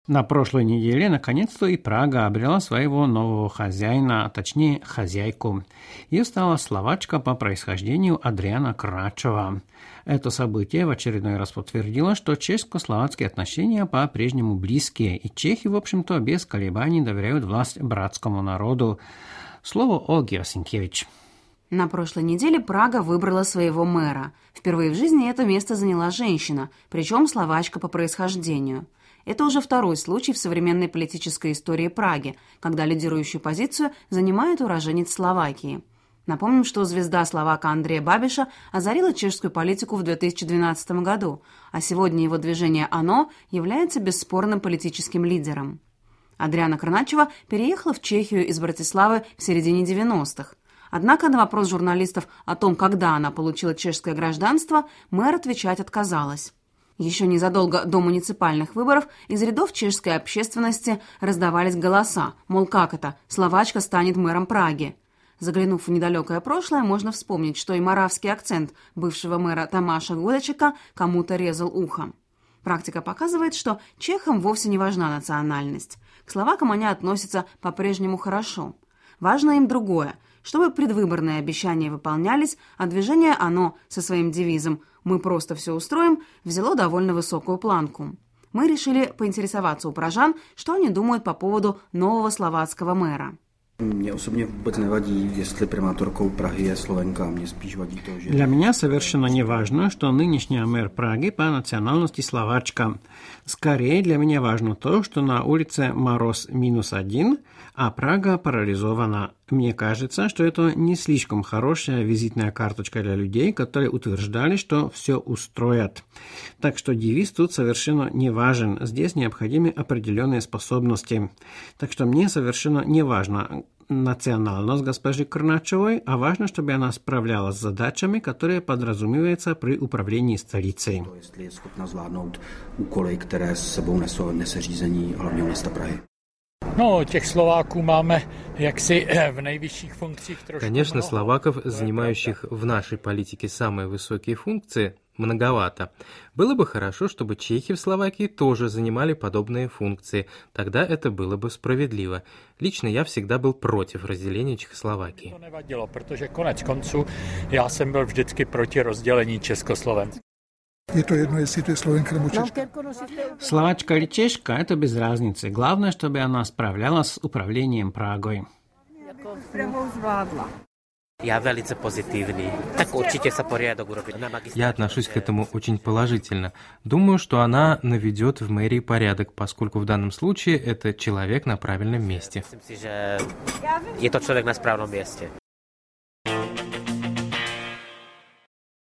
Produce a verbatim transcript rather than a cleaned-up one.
На прошлой неделе наконец-то и Прага обрела своего нового хозяина, а точнее хозяйку. Ее стала словачка по происхождению Адриана Крначова. Это событие в очередной раз подтвердило, что чешско-словацкие отношения по-прежнему близкие, и чехи, в общем-то, без колебаний доверяют власть братскому народу. Слово Ольге Осинкевич. На прошлой неделе Прага выбрала своего мэра. Впервые в жизни это место заняла женщина, причем словачка по происхождению. Это уже второй случай в современной политической истории Праги, когда лидирующую позицию занимает уроженец Словакии. Напомним, что звезда словака Андрея Бабиша озарила чешскую политику в две тысячи двенадцатом году, а сегодня его движение «Оно» является бесспорным политическим лидером. Адриана Крначева переехала в Чехию из Братиславы в середине девяностых. Однако на вопрос журналистов о том, когда она получила чешское гражданство, мэр отвечать отказалась. Еще незадолго до муниципальных выборов из рядов чешской общественности раздавались голоса, мол, как это, словачка станет мэром Праги. Заглянув в недалекое прошлое, можно вспомнить, что и моравский акцент бывшего мэра Тамаша Гудачека кому-то резал ухо. Практика показывает, что чехам вовсе не важна национальность. К словакам они относятся по-прежнему хорошо. Важно им другое, чтобы предвыборные обещания выполнялись, а движение «Оно» со своим девизом «Мы просто все устроим» взяло довольно высокую планку. Мы решили поинтересоваться у пражан, что они думают по поводу нового словацкого мэра. Мне osobně vůbec nevadí, jestli primátorkou Prahy je Slovenka, мне spíš vadí to, že... Для меня совершенно не важно, что нынешняя мэр Праги по национальности словачка. Скорее для меня важно то, что на улице мороз минус один, а Прага парализована. Мне кажется, что это не слишком хорошая визитная карточка для людей, которые утверждали, что все устроят. Так что девиз тут совершенно не важен. Здесь необходимы определенные способности. Так что мне совершенно не важно национальность госпожи Крначевой, а важно, чтобы она справлялась с задачами, которые подразумеваются при управлении столицей. To, jestli je schopna zvládnout úkoly, které s sebou nese řízení hlavního města Prahy. No, těch Slováků máme jaksi v nejvyšších funkcích trošku. Конечно, словаков, занимающих в нашей политике самые высокие функции, многовато. Было бы хорошо, чтобы чехи в Словакии тоже занимали подобные функции. Тогда это было бы справедливо. Лично я всегда был против разделения Чехословакии. To nevadilo, protože konec konců já jsem byl vždycky proti rozdělení Československa. Je to jedno, jestli to je Slovenka nebo Češka. Словачка или чешка – это без разницы. Главное, чтобы она справлялась с управлением Прагой. Я velice pozitivní. Tak určitě se poriadok urobí. Я отношусь к этому очень положительно. Думаю, что она наведет в мэрии порядок, поскольку в данном случае это человек на правильном месте. Myslím si, že je to člověk na správnom místě.